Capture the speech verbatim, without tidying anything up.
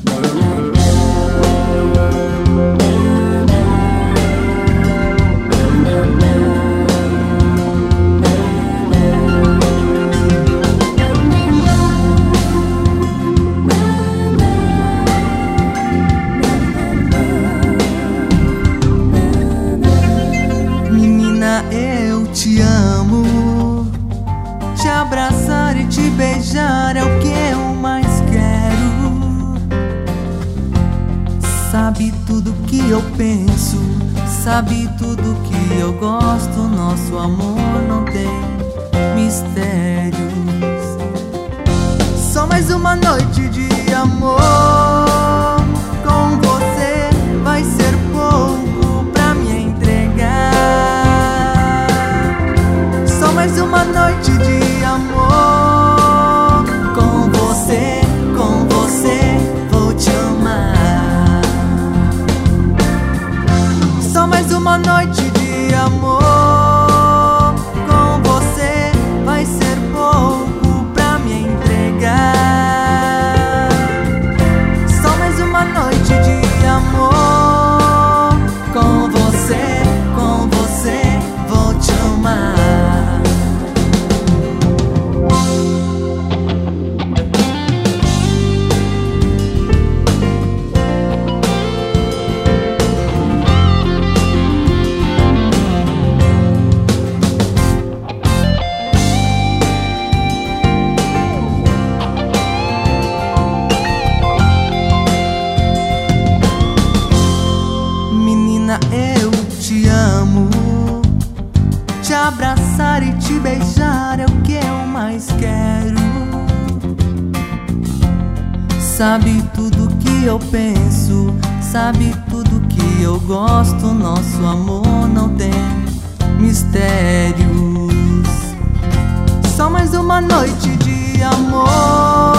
Eu te amo, te abraçar e te beijar é o que eu mais quero. Sabe tudo que eu penso, sabe tudo que eu gosto. Nosso amor não tem mistérios. Só mais uma noite de amor com você vai ser pouco pra me entregar. Mais uma noite de amor com você, com você vou te amar. Só mais uma noite de amor com você vai ser pouco pra me entregar. Só mais uma noite de amor com você, com você vou te amar. Eu te amo, te abraçar e te beijar é o que eu mais quero. Sabe tudo que eu penso, sabe tudo que eu gosto. Nosso amor não tem mistérios. Só mais uma noite de amor